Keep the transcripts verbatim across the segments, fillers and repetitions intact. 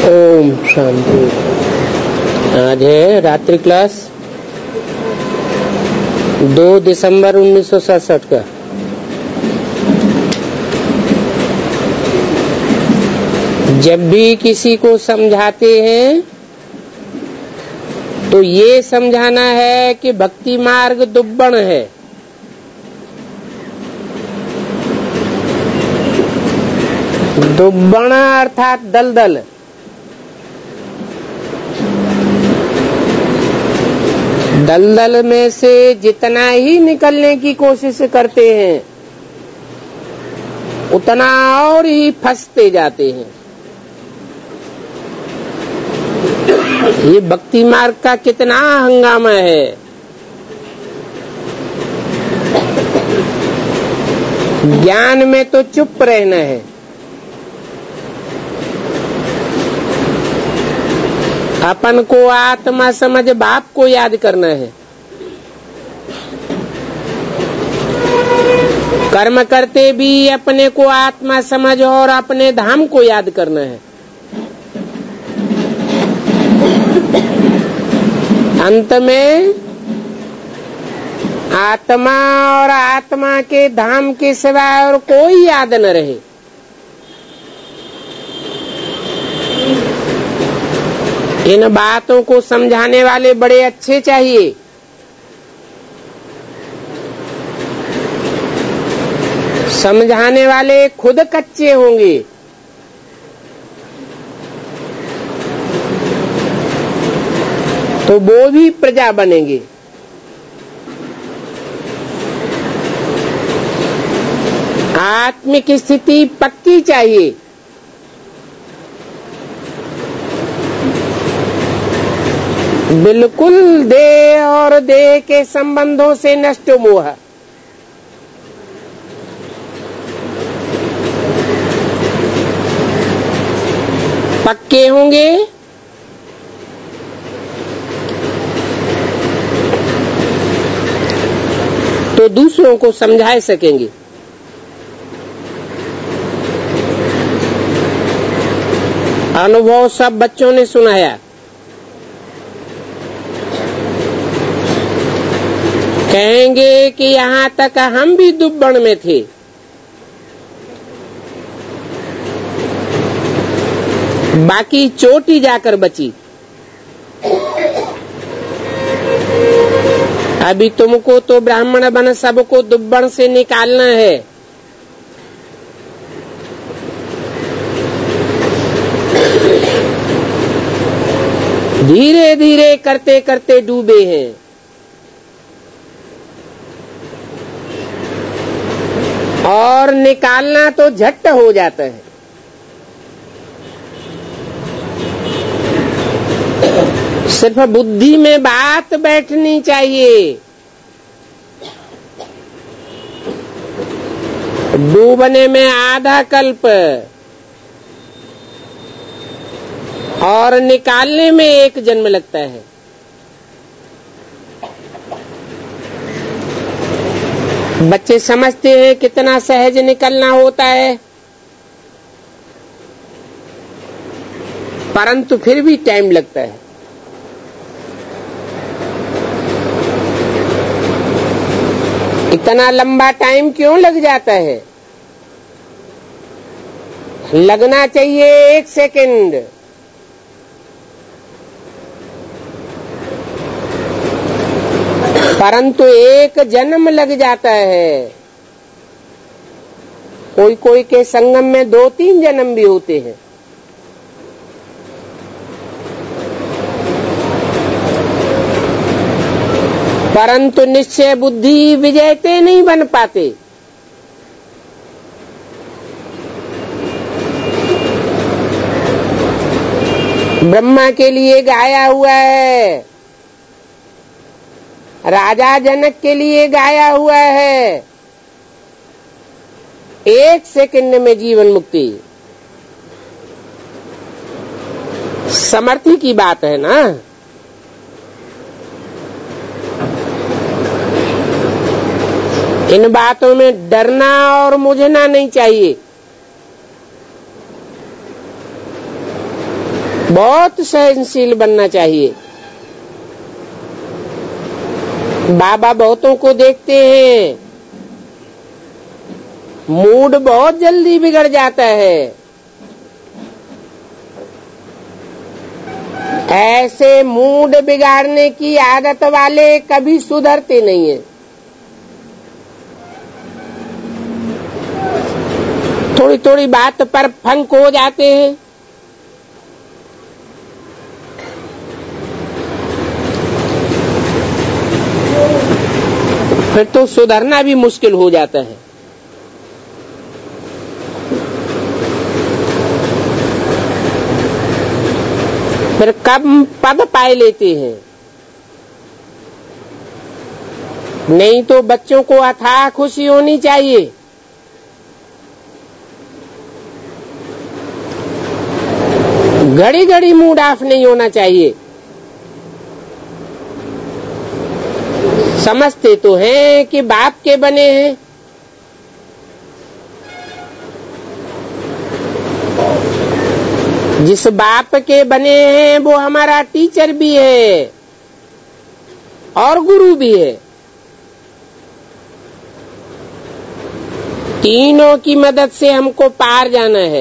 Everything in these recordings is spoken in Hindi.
ओम शांति। आज है रात्रि क्लास दो दिसंबर उन्नीस सौ सड़सठ का। जब भी किसी को समझाते हैं तो ये समझाना है कि भक्ति मार्ग दुब्बण है। दुब्बण अर्थात दलदल। दलदल में से जितना ही निकलने की कोशिश करते हैं उतना और ही फंसते जाते हैं। ये भक्ति मार्ग का कितना हंगामा है। ज्ञान में तो चुप रहना है, अपन को आत्मा समझ बाप को याद करना है। कर्म करते भी अपने को आत्मा समझ और अपने धाम को याद करना है। अंत में आत्मा और आत्मा के धाम के सिवाय और कोई याद न रहे। इन बातों को समझाने वाले बड़े अच्छे चाहिए। समझाने वाले खुद कच्चे होंगे। तो वो भी प्रजा बनेंगे। आत्मिक स्थिति पक्की चाहिए। बिल्कुल देह और देह के संबंधों से नष्ट मोह। पक्के होंगे तो दूसरों को समझा सकेंगे। अनुभव सब बच्चों ने सुनाया। कहेंगे कि यहाँ तक हम भी दुब्बण में थे। बाकी चोटी जाकर बची। अभी तुमको तो ब्राह्मण बन सबको दुब्बण से निकालना है। धीरे धीरे करते करते डूबे हैं। और निकालना तो झट हो जाता है। सिर्फ बुद्धि में बात बैठनी चाहिए। डूबने में आधा कल्प और निकालने में एक जन्म लगता है। बच्चे समझते हैं कितना सहज निकलना होता है, परंतु फिर भी टाइम लगता है। इतना लंबा टाइम क्यों लग जाता है? लगना चाहिए एक सेकंड। परंतु एक जन्म लग जाता है। कोई कोई के संगम में दो तीन जन्म भी होते हैं। परंतु निश्चय बुद्धि विजेते नहीं बन पाते। ब्रह्मा के लिए गाया हुआ है, राजा जनक के लिए गाया हुआ है, एक सेकंड में जीवन मुक्ति। समर्थी की बात है ना। इन बातों में डरना और मुझना नहीं चाहिए। बहुत सहनशील बनना चाहिए। बाबा बहुतों को देखते हैं, मूड बहुत जल्दी बिगड़ जाता है। ऐसे मूड बिगाड़ने की आदत वाले कभी सुधरते नहीं हैं। थोड़ी थोड़ी बात पर फंक हो जाते हैं। फिर तो सुधरना भी मुश्किल हो जाता है। फिर कब पद पाए लेते हैं। नहीं तो बच्चों को अथाह खुशी होनी चाहिए। घड़ी घड़ी मूड ऑफ नहीं होना चाहिए। समझते तो हैं कि बाप के बने हैं, जिस बाप के बने हैं वो हमारा टीचर भी है और गुरु भी है। तीनों की मदद से हमको पार जाना है।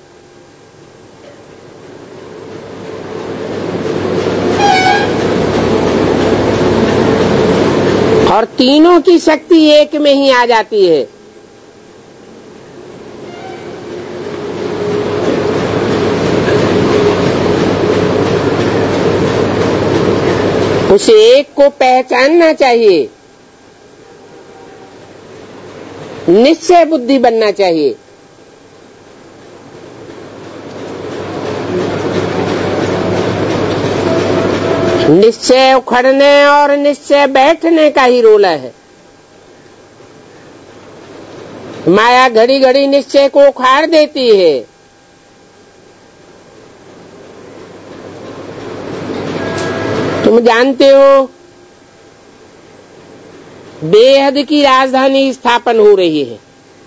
और तीनों की शक्ति एक में ही आ जाती है। उसे एक को पहचानना चाहिए, निश्चय बुद्धि बनना चाहिए। निश्चय उखड़ने और निश्चय बैठने का ही रोला है। माया घड़ी घड़ी निश्चय को उखाड़ देती है। तुम जानते हो बेहद की राजधानी स्थापन हो रही है।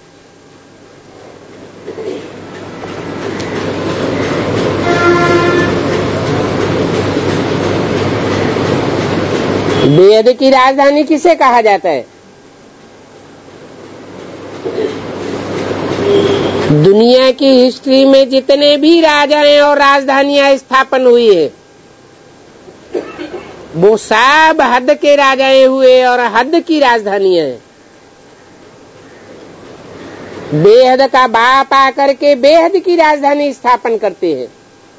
बेहद की राजधानी किसे कहा जाता है? दुनिया की हिस्ट्री में जितने भी राजाएं और राजधानियां स्थापन हुई है वो सब हद के राजाएं हुए और हद की राजधानियां हैं। बेहद का बाप आकर के बेहद की राजधानी स्थापन करते हैं।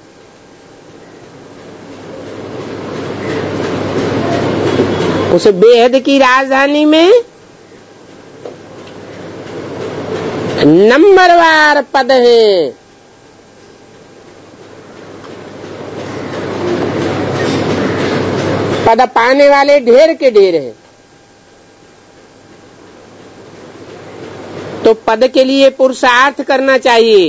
उस बेहद की राजधानी में नंबरवार पद हैं। पद पाने वाले ढेर के ढेर हैं। तो पद के लिए पुरुषार्थ करना चाहिए।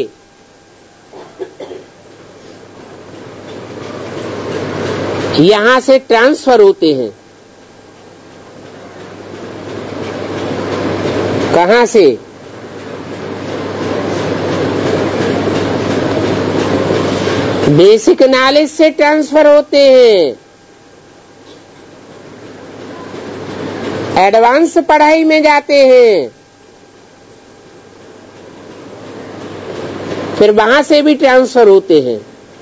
यहां से ट्रांसफर होते हैं। कहां से? बेसिक नॉलेज से ट्रांसफर होते हैं। एडवांस पढ़ाई में जाते हैं। फिर वहां से भी ट्रांसफर होते हैं।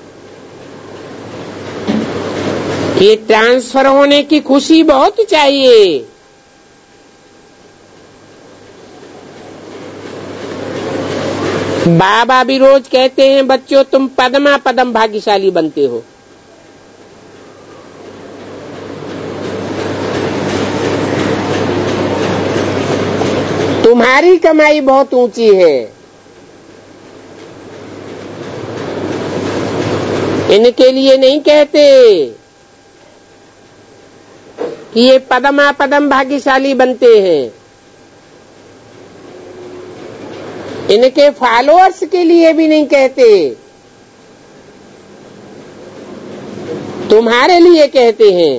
ये ट्रांसफर होने की खुशी बहुत चाहिए। बाबा भी रोज कहते हैं बच्चों तुम पदमा पदम भाग्यशाली बनते हो। तुम्हारी कमाई बहुत ऊंची है। इनके लिए नहीं कहते कि ये पदमा पदम भाग्यशाली बनते हैं। इनके फॉलोअर्स के लिए भी नहीं कहते, तुम्हारे लिए कहते हैं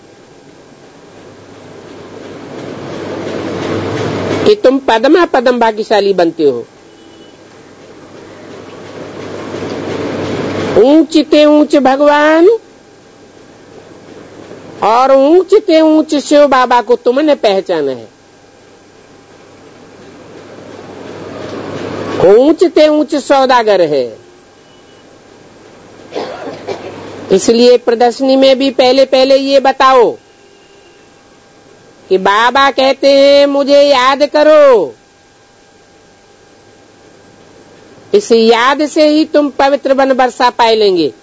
कि तुम पदमा पदम भाग्यशाली बनते हो। ऊंचते ऊंच भगवान और ऊंचते ऊंच शिव बाबा को तुमने पहचाना है। ऊंचते ऊंच सौदागर है। इसलिए प्रदर्शनी में भी पहले पहले ये बताओ कि बाबा कहते हैं मुझे याद करो। इस याद से ही तुम पवित्र वन वर्षा पाए लेंगे।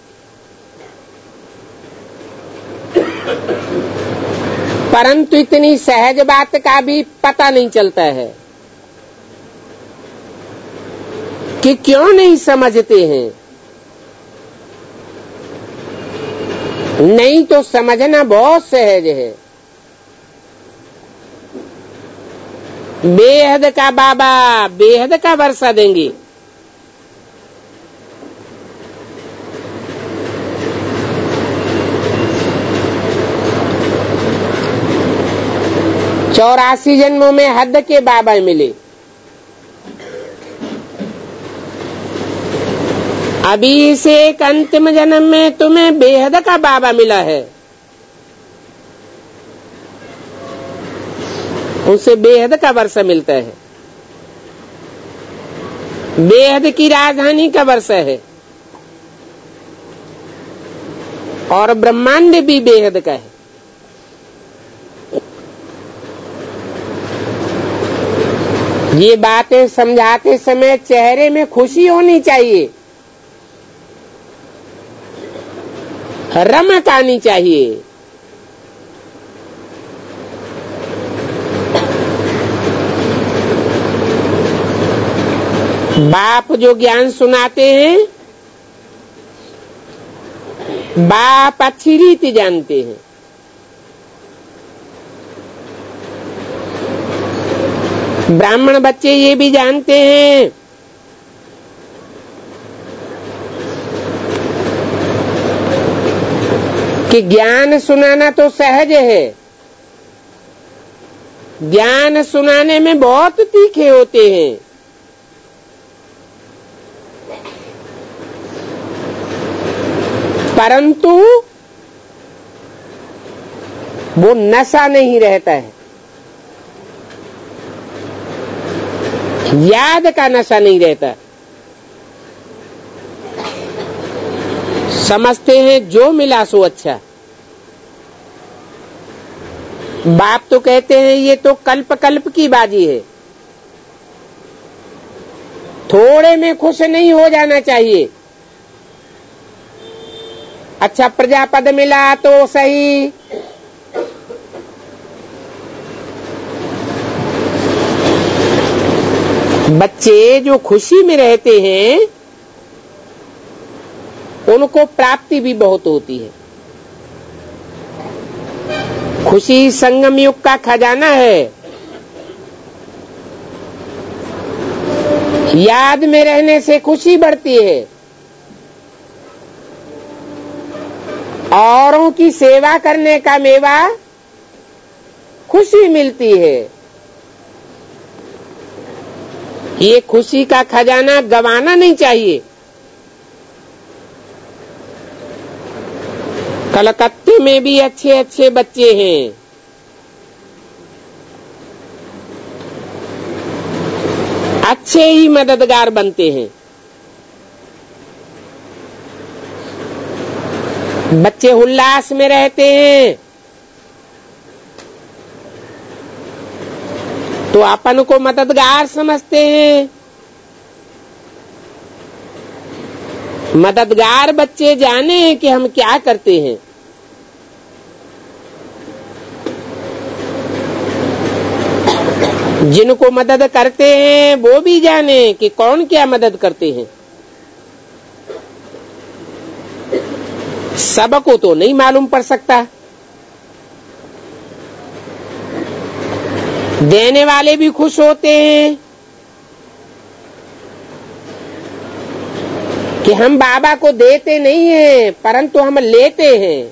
परंतु इतनी सहज बात का भी पता नहीं चलता है कि क्यों नहीं समझते हैं। नहीं तो समझना बहुत सहज है। बेहद का बाबा बेहद का वर्षा देंगे। चौरासी जन्मों में हद के बाबा मिले। अभी से एक अंतिम जन्म में तुम्हें बेहद का बाबा मिला है। उसे बेहद का वर्षा मिलता है। बेहद की राजधानी का वर्षा है और ब्रह्मांड भी बेहद का है। ये बातें समझाते समय चेहरे में खुशी होनी चाहिए, रमक आनी चाहिए। बाप जो ज्ञान सुनाते हैं, बाप अच्छी रीति जानते हैं। ब्राह्मण बच्चे ये भी जानते हैं कि ज्ञान सुनाना तो सहज है, ज्ञान सुनाने में बहुत तीखे होते हैं। परंतु वो नशा नहीं रहता है, याद का नशा नहीं रहता। समझते हैं जो मिला सो अच्छा। बाप तो कहते हैं ये तो कल्प कल्प की बाजी है। थोड़े में खुश नहीं हो जाना चाहिए। अच्छा प्रजापद मिला तो सही, बच्चे जो खुशी में रहते हैं उनको प्राप्ति भी बहुत होती है। खुशी संगम युग का खजाना है। याद में रहने से खुशी बढ़ती है। औरों की सेवा करने का मेवा खुशी मिलती है। ये खुशी का खजाना गंवाना नहीं चाहिए। कलकत्ते में भी अच्छे अच्छे बच्चे हैं। अच्छे ही मददगार बनते हैं। बच्चे उल्लास में रहते हैं तो अपन को मददगार समझते हैं। मददगार बच्चे जाने कि हम क्या करते हैं। जिनको मदद करते हैं वो भी जाने कि कौन क्या मदद करते हैं। सबको तो नहीं मालूम पड़ सकता। देने वाले भी खुश होते हैं कि हम बाबा को देते नहीं हैं परंतु हम लेते हैं।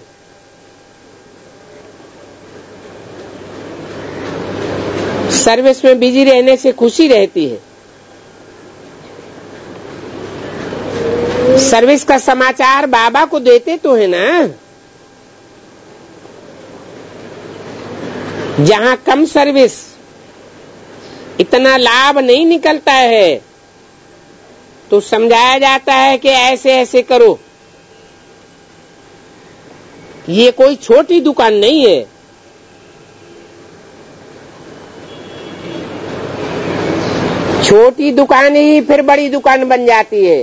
सर्विस में बिजी रहने से खुशी रहती है। सर्विस का समाचार बाबा को देते तो है ना। जहां कम सर्विस इतना लाभ नहीं निकलता है तो समझाया जाता है कि ऐसे ऐसे करो। ये कोई छोटी दुकान नहीं है। छोटी दुकान ही फिर बड़ी दुकान बन जाती है।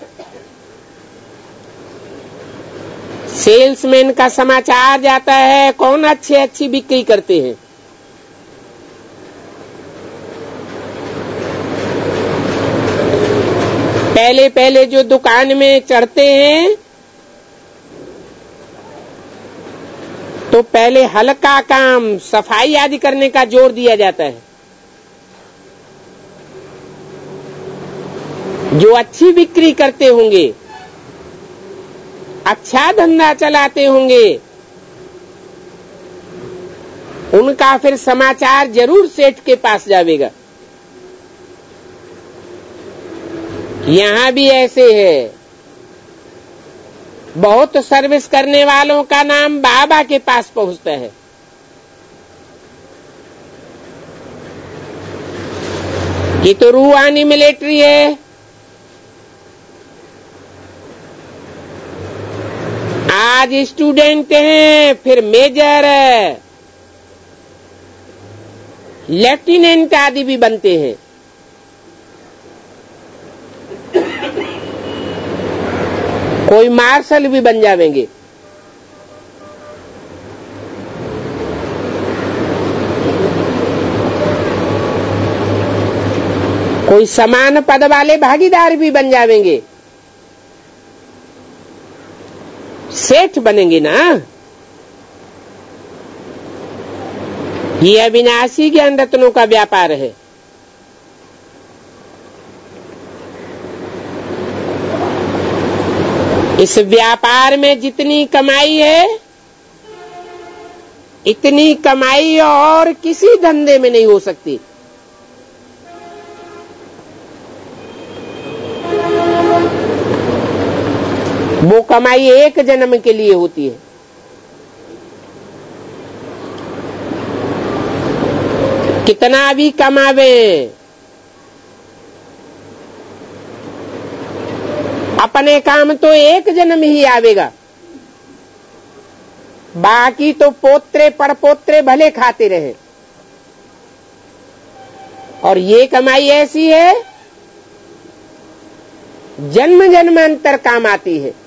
सेल्समैन का समाचार जाता है, कौन अच्छे अच्छी बिक्री करते हैं। पहले पहले जो दुकान में चढ़ते हैं तो पहले हल्का काम सफाई आदि करने का जोर दिया जाता है। जो अच्छी बिक्री करते होंगे, अच्छा धंधा चलाते होंगे, उनका फिर समाचार जरूर सेठ के पास जाएगा। यहां भी ऐसे है। बहुत सर्विस करने वालों का नाम बाबा के पास पहुंचता है। ये तो रूहानी मिलिट्री है। आज स्टूडेंट हैं, फिर मेजर, लेफ्टिनेंट आदि भी बनते हैं। कोई मार्शल भी बन जाएंगे। कोई समान पद वाले भागीदार भी बन जाएंगे। सेठ बनेंगे ना। ये अविनाशी ज्ञान रत्नों का व्यापार है। इस व्यापार में जितनी कमाई है, इतनी कमाई और किसी धंधे में नहीं हो सकती। वो कमाई एक जन्म के लिए होती है। कितना भी कमावे, अपने काम तो एक जन्म ही आवेगा। बाकी तो पोत्रे परपोत्रे भले खाते रहे। और ये कमाई ऐसी है, जन्म जन्मांतर काम आती है।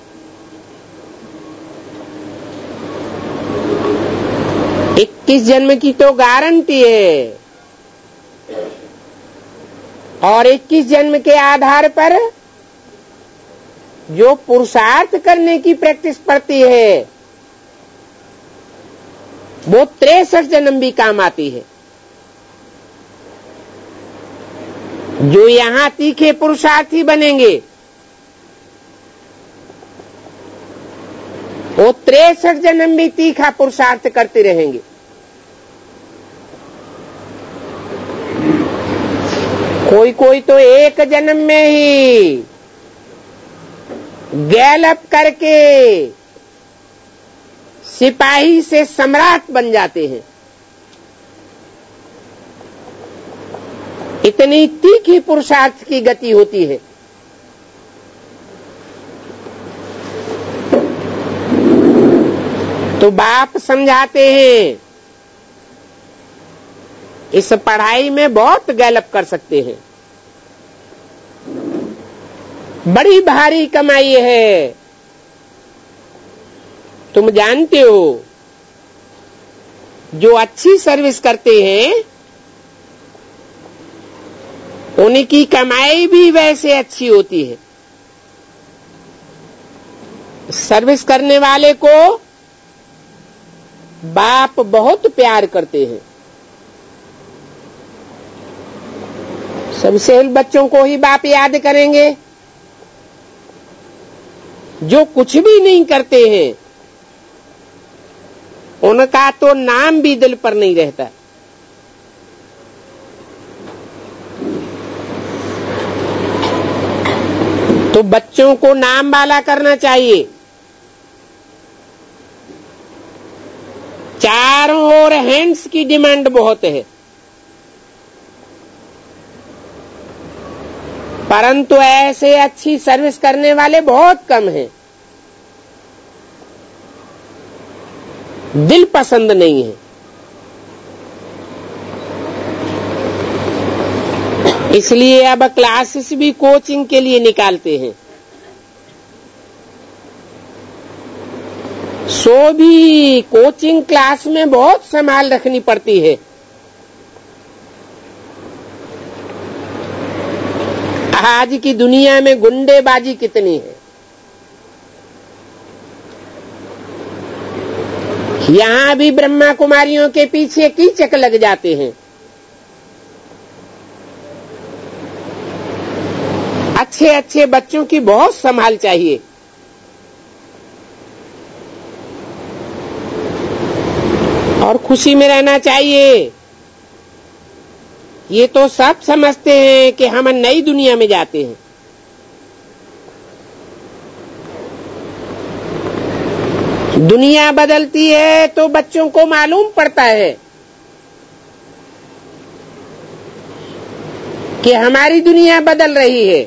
इक्कीस जन्म की तो गारंटी है। और इक्कीस जन्म के आधार पर जो पुरुषार्थ करने की प्रैक्टिस पड़ती है, वो तिरसठ जन्म भी काम आती है। जो यहां तीखे पुरुषार्थी बनेंगे, वो तिरसठ जन्म भी तीखा पुरुषार्थ करते रहेंगे। कोई कोई तो एक जन्म में ही गैलअप करके सिपाही से सम्राट बन जाते हैं। इतनी तीखी पुरुषार्थ की गति होती है। तो बाप समझाते हैं, इस पढ़ाई में बहुत गैलअप कर सकते हैं। बड़ी भारी कमाई है। तुम जानते हो, जो अच्छी सर्विस करते हैं उनकी कमाई भी वैसे अच्छी होती है। सर्विस करने वाले को बाप बहुत प्यार करते हैं। सबसे बच्चों को ही बाप याद करेंगे। जो कुछ भी नहीं करते हैं, उनका तो नाम भी दिल पर नहीं रहता। तो तो बच्चों को नाम वाला करना चाहिए। चारों ओर हैंड्स की डिमांड बहुत है, परंतु ऐसे अच्छी सर्विस करने वाले बहुत कम हैं। दिल पसंद नहीं है, इसलिए अब क्लासेस भी कोचिंग के लिए निकालते हैं। सो भी कोचिंग क्लास में बहुत संभाल रखनी पड़ती है। आज की दुनिया में गुंडेबाजी कितनी है। यहां भी ब्रह्मा कुमारियों के पीछे कीचक लग जाते हैं। अच्छे अच्छे बच्चों की बहुत संभाल चाहिए। और खुशी में रहना चाहिए। ये तो सब समझते हैं कि हम नई दुनिया में जाते हैं। दुनिया बदलती है तो बच्चों को मालूम पड़ता है कि हमारी दुनिया बदल रही है।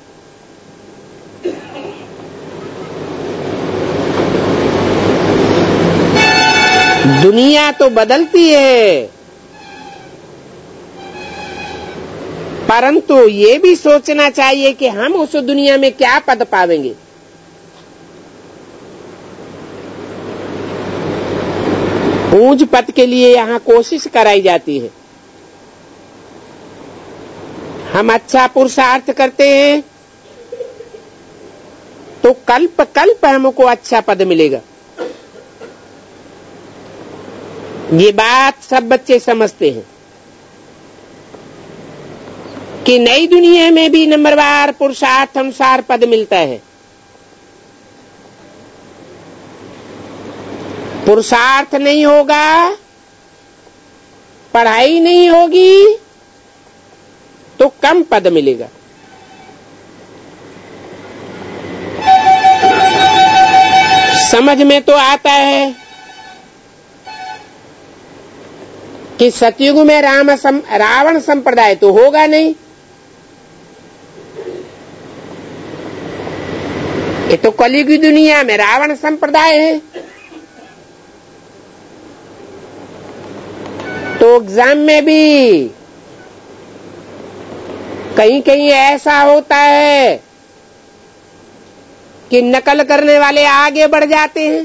दुनिया तो बदलती है, परंतु ये भी सोचना चाहिए कि हम उस दुनिया में क्या पद पावेंगे। ऊंच पद के लिए यहाँ कोशिश कराई जाती है। हम अच्छा पुरुषार्थ करते हैं तो कल्प कल्प हमको अच्छा पद मिलेगा। ये बात सब बच्चे समझते हैं कि नई दुनिया में भी नंबरवार पुरुषार्थ अनुसार पद मिलता है। पुरुषार्थ नहीं होगा, पढ़ाई नहीं होगी तो कम पद मिलेगा। समझ में तो आता है कि सतयुग में राम सम, रावण संप्रदाय तो होगा नहीं। ये तो कलयुग की दुनिया में रावण संप्रदाय है। तो एग्जाम में भी कहीं कहीं ऐसा होता है कि नकल करने वाले आगे बढ़ जाते हैं,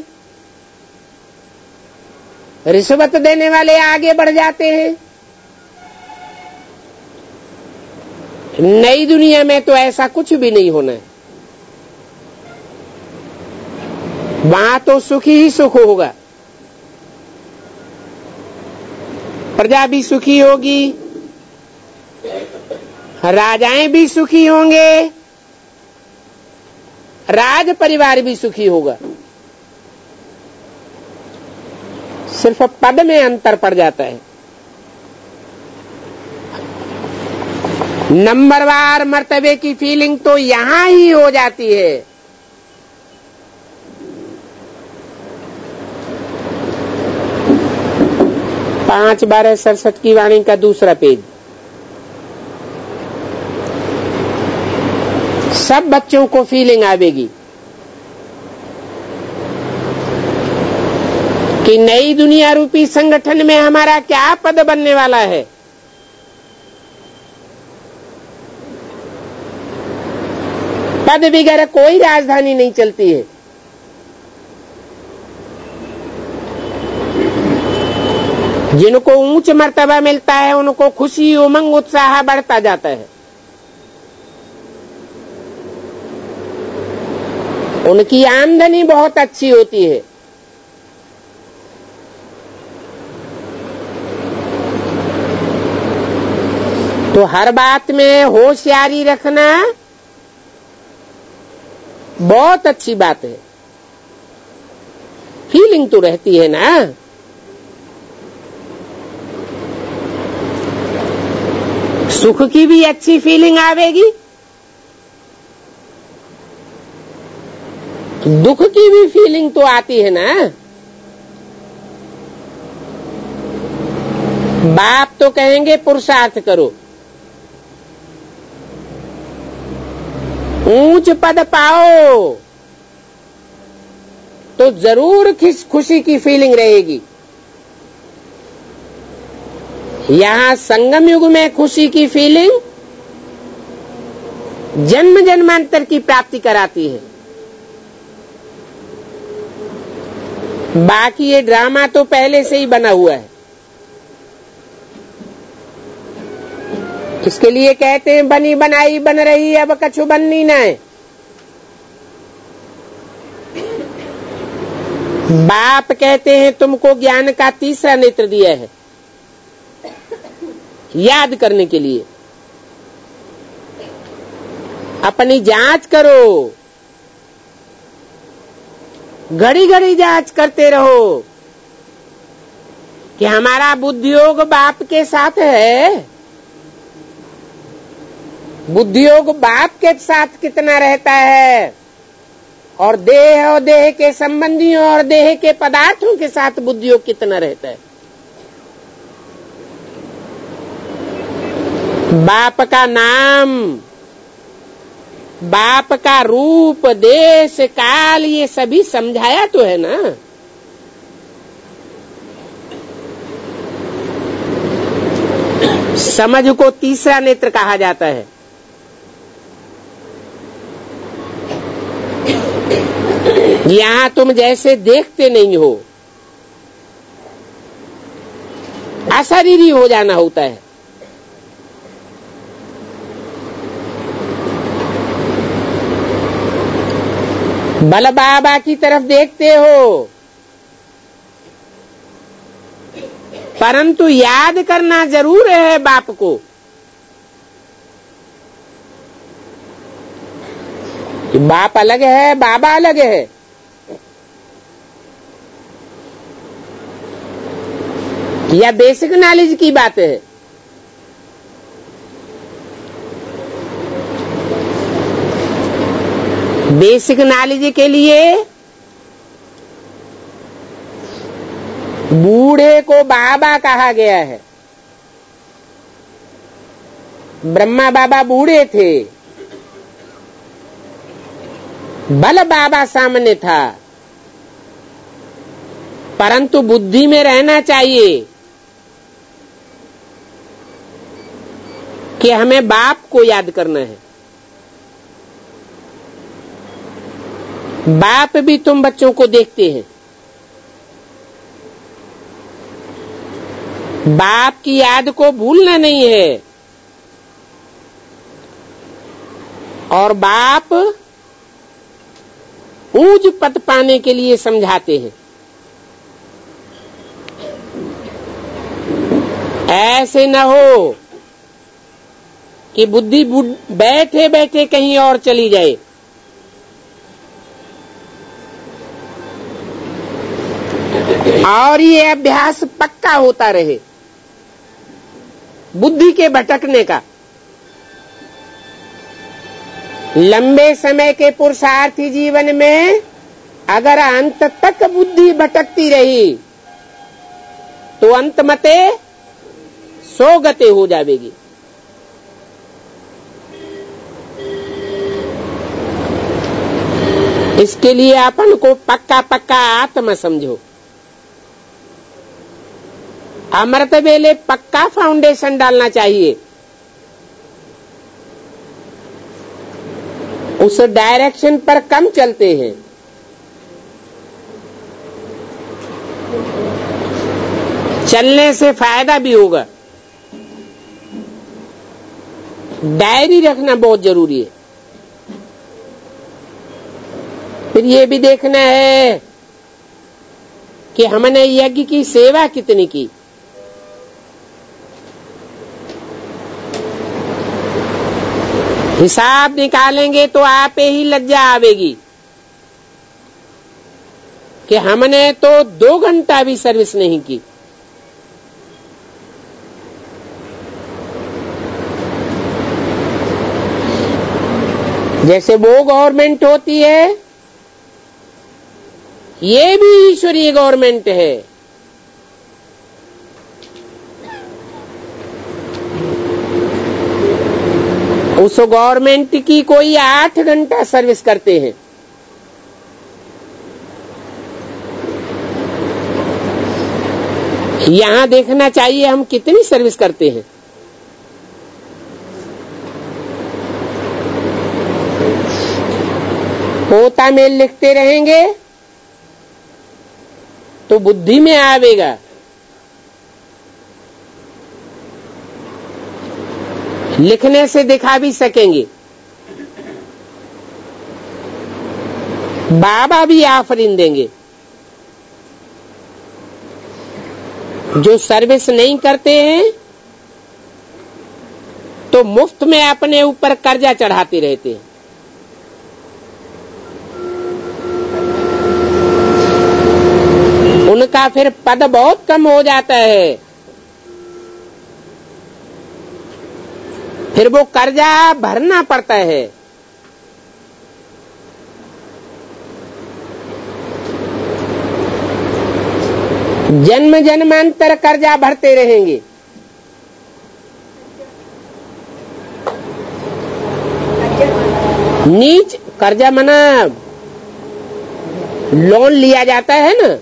रिश्वत देने वाले आगे बढ़ जाते हैं। नई दुनिया में तो ऐसा कुछ भी नहीं होना है। वहां तो सुखी ही सुख होगा, प्रजा भी सुखी होगी, राजाएं भी सुखी होंगे, राज परिवार भी सुखी होगा। सिर्फ पद में अंतर पड़ जाता है। नंबरवार मर्तबे की फीलिंग तो यहां ही हो जाती है। पांच बारह सड़सठ की वाणी का दूसरा पेज। सब बच्चों को फीलिंग आवेगी कि नई दुनिया रूपी संगठन में हमारा क्या पद बनने वाला है। पद वगैरह कोई राजधानी नहीं चलती है। जिनको ऊंच मर्तबा मिलता है उनको खुशी उमंग उत्साह बढ़ता जाता है। उनकी आमदनी बहुत अच्छी होती है। तो हर बात में होशियारी रखना बहुत अच्छी बात है। फीलिंग तो रहती है ना। सुख की भी अच्छी फीलिंग आवेगी दुख की भी फीलिंग तो आती है ना। बाप तो कहेंगे पुरुषार्थ करो, ऊंच पद पाओ, तो जरूर खुशी की फीलिंग रहेगी। यहां संगम युग में खुशी की फीलिंग जन्म जन्मांतर की प्राप्ति कराती है। बाकी ये ड्रामा तो पहले से ही बना हुआ है। इसके लिए कहते हैं बनी बनाई बन रही, अब कछु बननी न है। बाप कहते हैं तुमको ज्ञान का तीसरा नेत्र दिया है याद करने के लिए। अपनी जांच करो, घड़ी घड़ी जांच करते रहो कि हमारा बुद्धियोग बाप के साथ है। बुद्धियोग बाप के साथ कितना रहता है, और देह और देह के संबंधियों और देह के पदार्थों के साथ बुद्धियोग कितना रहता है। बाप का नाम, बाप का रूप, देश, काल, ये सभी समझाया तो है ना। समझ को तीसरा नेत्र कहा जाता है। यहां तुम जैसे देखते नहीं हो, अशरीरी हो जाना होता है। बल बाबा की तरफ देखते हो, परंतु याद करना जरूर है बाप को। बाप अलग है, बाबा अलग है। यह बेसिक नॉलेज की बात है। बेसिक नॉलेज के लिए बूढ़े को बाबा कहा गया है। ब्रह्मा बाबा बूढ़े थे, बल बाबा सामने था, परंतु बुद्धि में रहना चाहिए कि हमें बाप को याद करना है। बाप भी तुम बच्चों को देखते हैं। बाप की याद को भूलना नहीं है। और बाप ऊंच पद पाने के लिए समझाते हैं। ऐसे न हो कि बुद्धि बैठे बैठे कहीं और चली जाए। और ये अभ्यास पक्का होता रहे बुद्धि के भटकने का। लंबे समय के पुरुषार्थी जीवन में अगर अंत तक बुद्धि भटकती रही तो अंत मते सो गते हो जाएगी। इसके लिए अपन को पक्का पक्का आत्मा समझो। अमृत वेले पक्का फाउंडेशन डालना चाहिए। उस डायरेक्शन पर कम चलते हैं। चलने से फायदा भी होगा। डायरी रखना बहुत जरूरी है। फिर ये भी देखना है कि हमने यज्ञ की सेवा कितनी की। हिसाब निकालेंगे तो आप ही लज्जा आवेगी कि हमने तो दो घंटा भी सर्विस नहीं की। जैसे वो गवर्नमेंट होती है ये भी ईश्वरीय गवर्नमेंट है। उस गवर्नमेंट की कोई आठ घंटा सर्विस करते हैं, यहां देखना चाहिए हम कितनी सर्विस करते हैं। पोता में लिखते रहेंगे तो बुद्धि में आवेगा, लिखने से दिखा भी सकेंगे। बाबा भी आफरीन देंगे। जो सर्विस नहीं करते हैं तो मुफ्त में अपने ऊपर कर्जा चढ़ाते रहते हैं। उनका फिर पद बहुत कम हो जाता है, फिर वो कर्जा भरना पड़ता है। जन्म जन्मांतर कर्जा भरते रहेंगे। नीच कर्जा मना लोन लिया जाता है ना,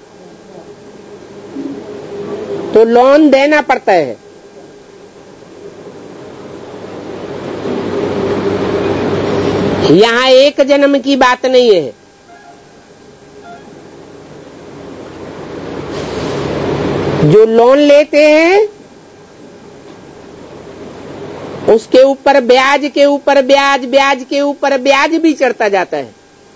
तो लोन देना पड़ता है। यहां एक जन्म की बात नहीं है, जो लोन लेते हैं उसके ऊपर ब्याज के ऊपर ब्याज, ब्याज के ऊपर ब्याज भी चढ़ता जाता है।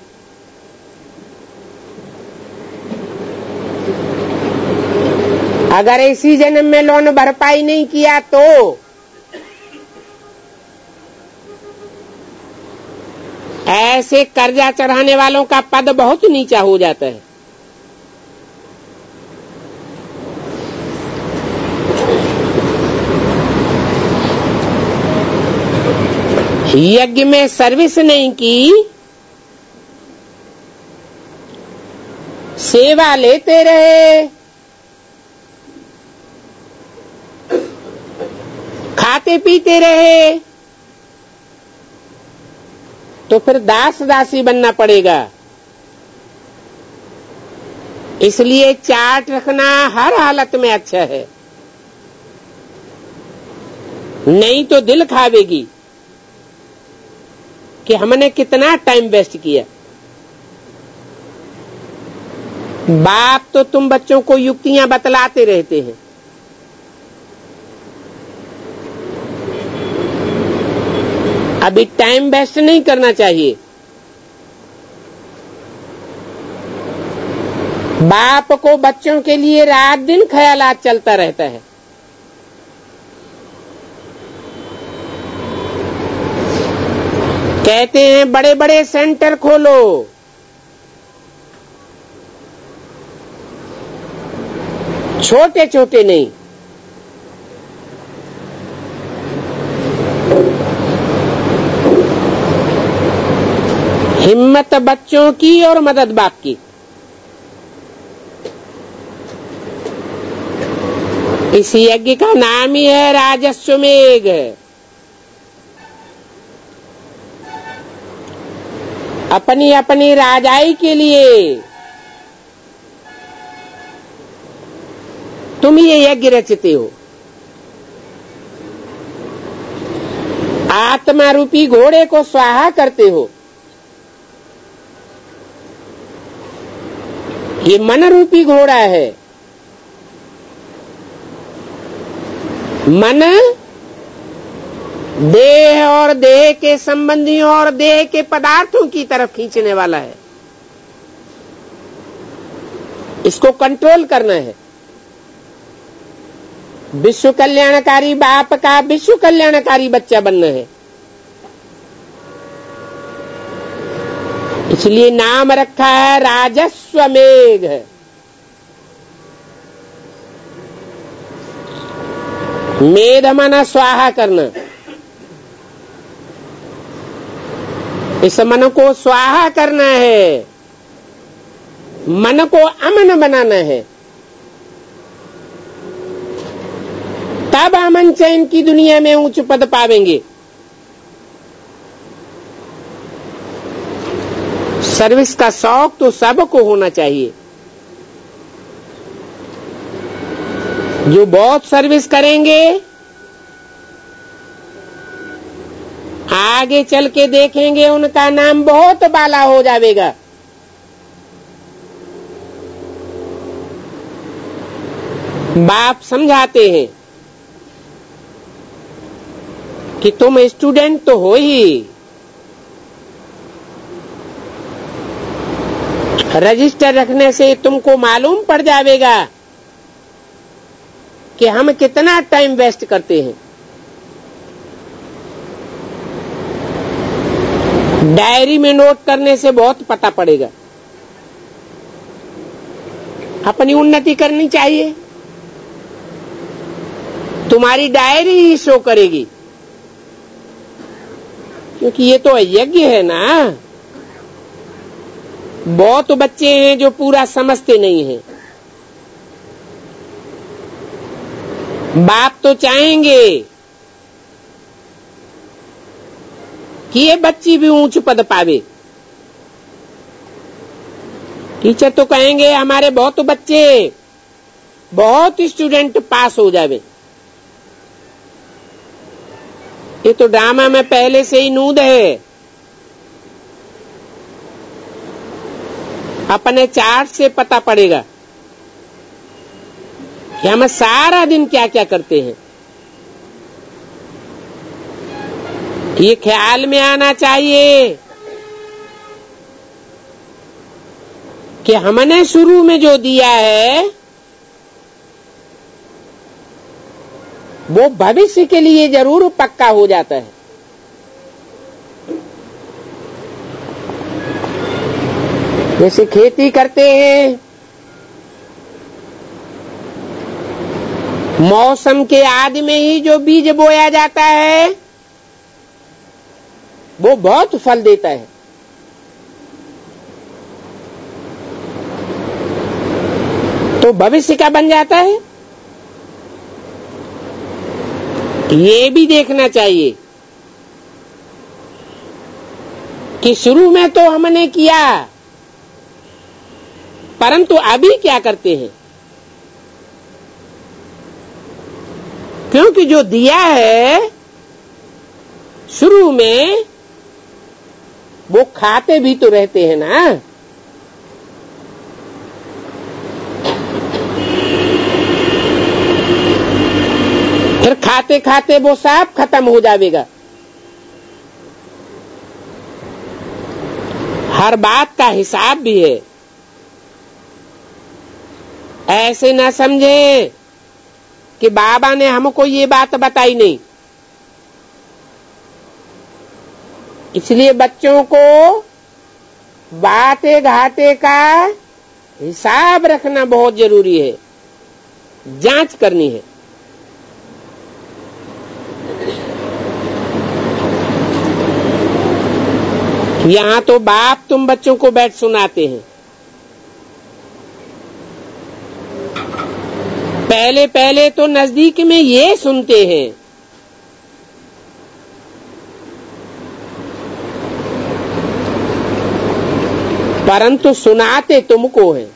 अगर इसी जन्म में लोन भरपाई नहीं किया तो ऐसे कर्जा चढ़ाने वालों का पद बहुत नीचा हो जाता है। यज्ञ में सर्विस नहीं की, सेवा लेते रहे, खाते पीते रहे, तो फिर दास दासी बनना पड़ेगा। इसलिए चार्ट रखना हर हालत में अच्छा है, नहीं तो दिल खावेगी कि हमने कितना टाइम वेस्ट किया। बाप तो तुम बच्चों को युक्तियां बतलाते रहते हैं, अभी टाइम वेस्ट नहीं करना चाहिए। बाप को बच्चों के लिए रात दिन ख्यालात चलता रहता है। कहते हैं बड़े बड़े सेंटर खोलो, छोटे छोटे नहीं। हिम्मत बच्चों की और मदद बाप की। इस यज्ञ का नाम ही है राजस्वमेघ। अपनी अपनी राजाई के लिए तुम ये यज्ञ रचते हो। आत्मा रूपी घोड़े को स्वाहा करते हो। ये मन रूपी घोड़ा है। मन देह और देह के संबंधियों और देह के पदार्थों की तरफ खींचने वाला है। इसको कंट्रोल करना है। विश्व कल्याणकारी बाप का विश्व कल्याणकारी बच्चा बनना है। इसलिए नाम रखा है राजस्वमेघ। मेध माना स्वाहा करना। इस मन को स्वाहा करना है। मन को अमन बनाना है, तब अमन चैन की दुनिया में उच्च पद पावेंगे। सर्विस का शौक तो सबको होना चाहिए। जो बहुत सर्विस करेंगे आगे चल के देखेंगे उनका नाम बहुत बाला हो जाएगा। बाप समझाते हैं कि तुम स्टूडेंट तो हो ही, रजिस्टर रखने से तुमको मालूम पड़ जाएगा कि हम कितना टाइम वेस्ट करते हैं। डायरी में नोट करने से बहुत पता पड़ेगा। अपनी उन्नति करनी चाहिए, तुम्हारी डायरी ही शो करेगी, क्योंकि ये तो यज्ञ है ना। बहुत बच्चे हैं जो पूरा समझते नहीं हैं। बाप तो चाहेंगे कि ये बच्ची भी ऊंच पद पावे। टीचर तो कहेंगे हमारे बहुत बच्चे, बहुत स्टूडेंट पास हो जावे। ये तो ड्रामा में पहले से ही नूद है। अपने चार्ट से पता पड़ेगा कि हम सारा दिन क्या क्या करते हैं। ये ख्याल में आना चाहिए कि हमने शुरू में जो दिया है वो भविष्य के लिए जरूर पक्का हो जाता है। जैसे खेती करते हैं, मौसम के आदि में ही जो बीज बोया जाता है वो बहुत फल देता है। तो भविष्य का बन जाता है। ये भी देखना चाहिए कि शुरू में तो हमने किया, परंतु अभी क्या करते हैं। क्योंकि जो दिया है शुरू में वो खाते भी तो रहते हैं ना। फिर खाते खाते वो सब खत्म हो जाएगा। हर बात का हिसाब भी है। ऐसे ना समझे कि बाबा ने हमको ये बात बताई नहीं, इसलिए बच्चों को बाते घाटे का हिसाब रखना बहुत जरूरी है, जांच करनी है। यहां तो बाप तुम बच्चों को बैठ सुनाते हैं। पहले पहले तो नजदीक में ये सुनते हैं, परंतु सुनाते तुमको है।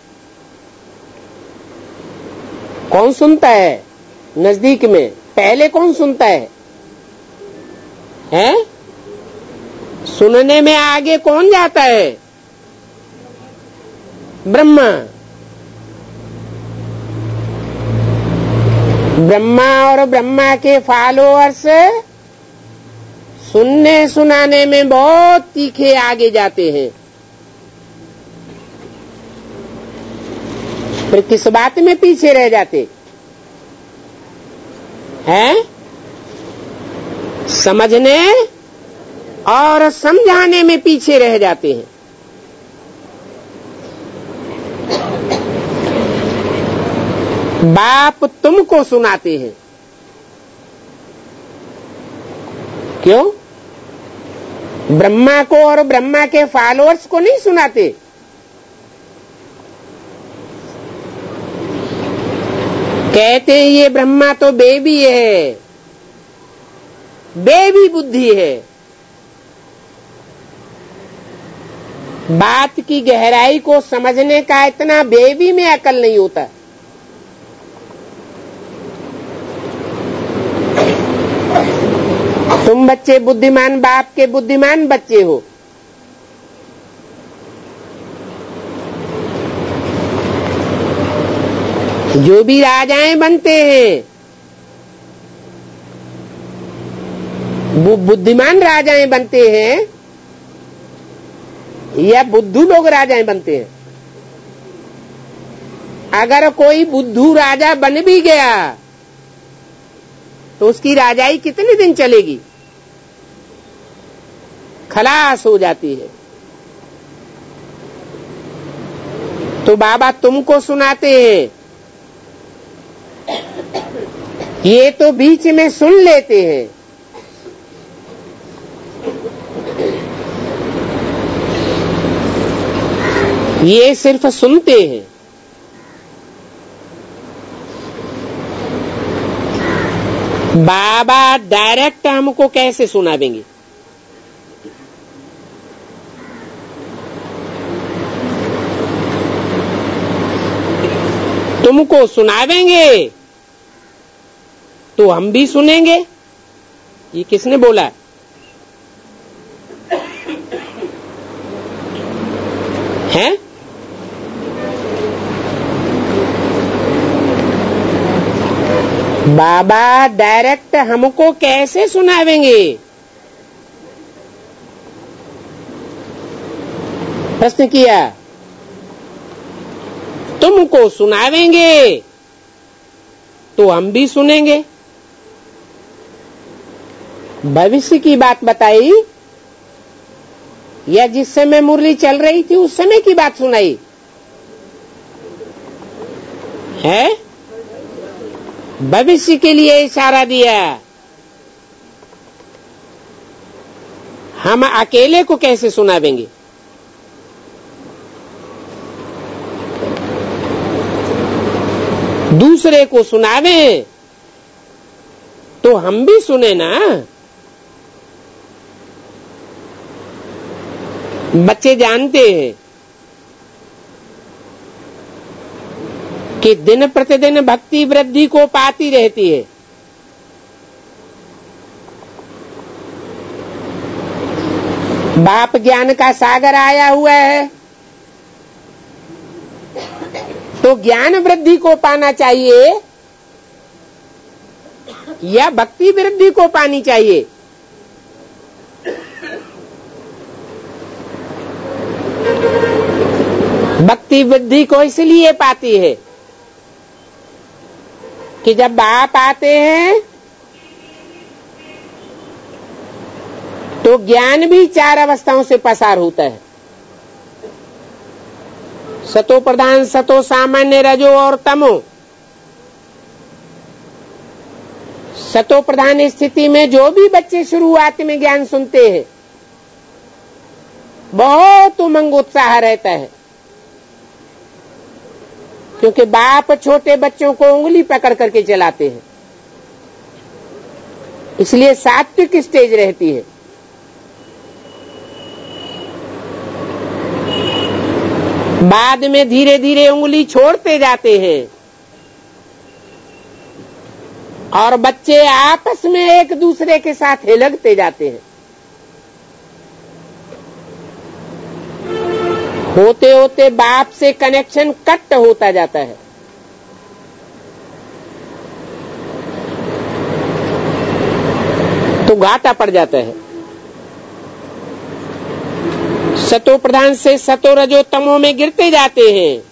कौन सुनता है नजदीक में? पहले कौन सुनता है? हैं? सुनने में आगे कौन जाता है? ब्रह्मा। ब्रह्मा और ब्रह्मा के फॉलोअर्स सुनने सुनाने में बहुत तीखे आगे जाते हैं। फिर किस बात में पीछे रह जाते हैं? समझने और समझाने में पीछे रह जाते हैं। बाप तुमको सुनाते हैं। क्यों? ब्रह्मा को और ब्रह्मा के फॉलोअर्स को नहीं सुनाते। कहते हैं ये ब्रह्मा तो बेबी है, बेबी बुद्धि है। बात की गहराई को समझने का इतना बेबी में अकल नहीं होता। तुम बच्चे बुद्धिमान बाप के बुद्धिमान बच्चे हो। जो भी राजाएं बनते हैं वो बुद्धिमान राजाएं बनते हैं या बुद्धू लोग राजाएं बनते हैं? अगर कोई बुद्धू राजा बन भी गया तो उसकी राजाई कितने दिन चलेगी? खलास हो जाती है। तो बाबा तुमको सुनाते हैं, ये तो बीच में सुन लेते हैं। ये सिर्फ सुनते हैं। बाबा डायरेक्ट हमको कैसे सुनावेंगे? तुमको सुनावेंगे तो हम भी सुनेंगे। ये किसने बोला? है बाबा डायरेक्ट हमको कैसे सुनावेंगे? प्रश्न किया। तुमको सुनावेंगे तो हम भी सुनेंगे। भविष्य की बात बताई या जिस समय मुरली चल रही थी उस समय की बात सुनाई है? भविष्य के लिए इशारा दिया। हम अकेले को कैसे सुनावेंगे? दूसरे को सुनावें तो हम भी सुने ना। बच्चे जानते हैं कि दिन प्रतिदिन भक्ति वृद्धि को पाती रहती है। बाप ज्ञान का सागर आया हुआ है तो ज्ञान वृद्धि को पाना चाहिए या भक्ति वृद्धि को पानी चाहिए? भक्ति वृद्धि को इसलिए पाती है कि जब बाप आते हैं तो ज्ञान भी चार अवस्थाओं से पसार होता है। सतो प्रधान, सतो सामान्य, रजो और तमो। सतो प्रधान स्थिति में जो भी बच्चे शुरुआत में ज्ञान सुनते हैं बहुत उमंग उत्साह रहता है, क्योंकि बाप छोटे बच्चों को उंगली पकड़ करके चलाते हैं, इसलिए सात्विक स्टेज रहती है। बाद में धीरे धीरे उंगली छोड़ते जाते हैं और बच्चे आपस में एक दूसरे के साथ हिलकते जाते हैं। होते होते बाप से कनेक्शन कट होता जाता है। तो घाटा पड़ जाता है। सतो प्रधान से सतो रजो तमो में गिरते जाते हैं।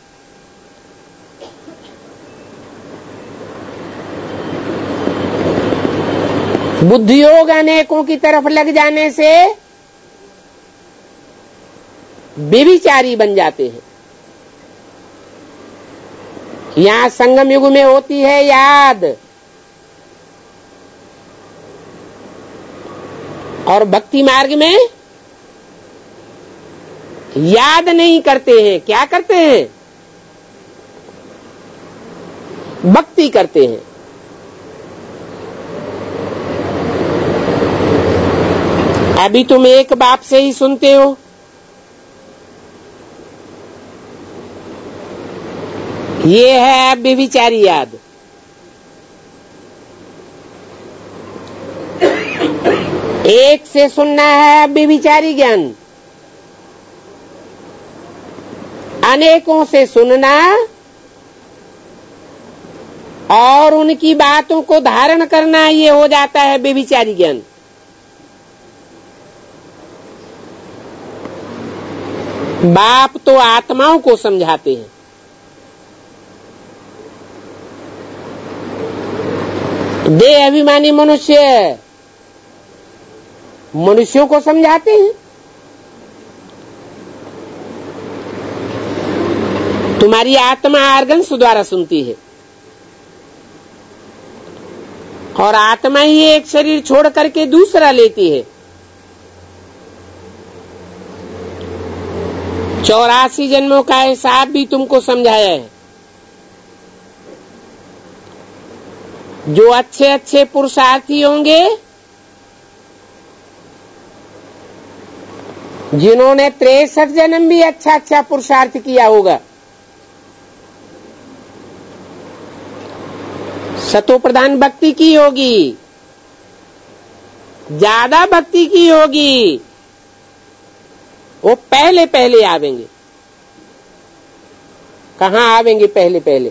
बुद्धि योग अनेकों की तरफ लग जाने से व्यभिचारी बन जाते हैं। यहां संगम युग में होती है याद, और भक्ति मार्ग में याद नहीं करते हैं। क्या करते हैं? भक्ति करते हैं। अभी तुम एक बाप से ही सुनते हो, ये है व्यभिचारी याद। एक से सुनना है व्यभिचारी ज्ञान, अनेकों से सुनना और उनकी बातों को धारण करना, ये हो जाता है व्यभिचारी ज्ञान। बाप तो आत्माओं को समझाते हैं, देह अभिमानी मनुष्य मनुष्यों को समझाते हैं। तुम्हारी आत्मा आर्गन्स द्वारा सुनती है और आत्मा ही एक शरीर छोड़ करके दूसरा लेती है। चौरासी जन्मों का हिसाब भी तुमको समझाया है। जो अच्छे अच्छे पुरुषार्थी होंगे, जिन्होंने तिरसठ जन्म भी अच्छा अच्छा पुरुषार्थ किया होगा, सतो प्रधान भक्ति की होगी, ज्यादा भक्ति की होगी, वो पहले पहले आवेंगे। कहाँ आवेंगे पहले पहले?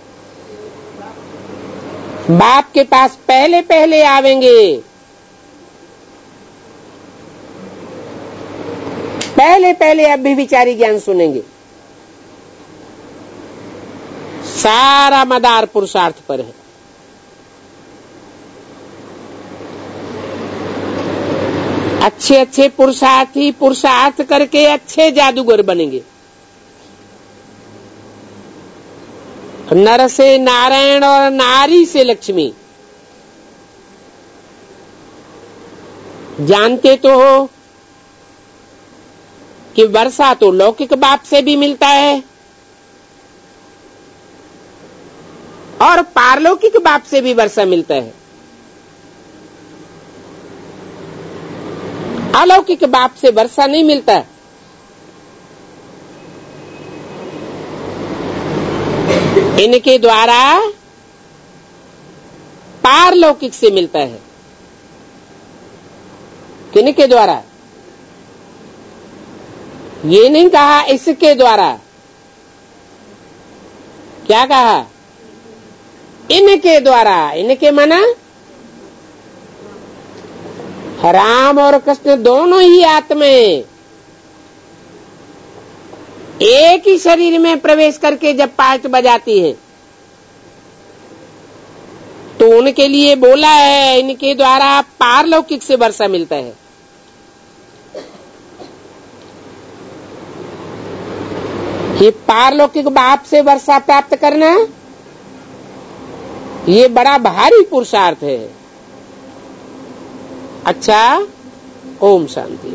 बाप के पास पहले पहले आवेंगे। पहले पहले अव्यभिचारी ज्ञान सुनेंगे। सारा मदार पुरुषार्थ पर है। अच्छे अच्छे पुरुषार्थी पुरुषार्थ करके अच्छे जादूगर बनेंगे। नर से नारायण और नारी से लक्ष्मी। जानते तो हो कि वर्षा तो लौकिक बाप से भी मिलता है और पारलौकिक बाप से भी वर्षा मिलता है। अलौकिक बाप से वर्षा नहीं मिलता। इनके द्वारा पारलौकिक से मिलता है। किनके द्वारा? ये नहीं कहा इसके द्वारा, क्या कहा? इनके द्वारा। इनके माना राम और कृष्ण दोनों ही आत्माएं एक ही शरीर में प्रवेश करके जब पाठ बजाती है तो उनके लिए बोला है, इनके द्वारा पारलौकिक से वर्षा मिलता है। ये पारलौकिक बाप से वर्षा प्राप्त करना ये बड़ा भारी पुरुषार्थ है। अच्छा, ओम शांति।